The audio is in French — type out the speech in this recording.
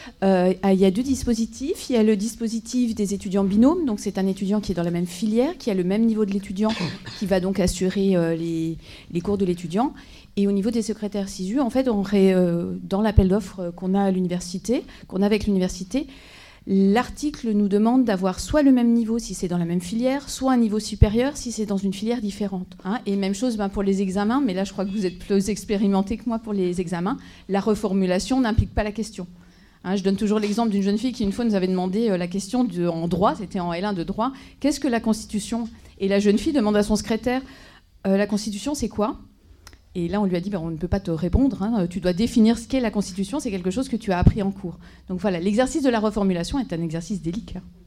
Il y a 2 dispositifs. Il y a le dispositif des étudiants binômes. Donc, c'est un étudiant qui est dans la même filière, qui a le même niveau de l'étudiant, qui va donc assurer les cours de l'étudiant. Et au niveau des secrétaires SISU, en fait, dans l'appel d'offres qu'on a avec l'université, l'article nous demande d'avoir soit le même niveau si c'est dans la même filière, soit un niveau supérieur si c'est dans une filière différente. Et même chose pour les examens, mais là, je crois que vous êtes plus expérimenté que moi pour les examens. La reformulation n'implique pas la question. Je donne toujours l'exemple d'une jeune fille qui, une fois, nous avait demandé la question en droit, c'était en L1 de droit, qu'est-ce que la Constitution ? Et la jeune fille demande à son secrétaire, la Constitution, c'est quoi ? Et là, on lui a dit, on ne peut pas te répondre, tu dois définir ce qu'est la Constitution, c'est quelque chose que tu as appris en cours. Donc voilà, l'exercice de la reformulation est un exercice délicat.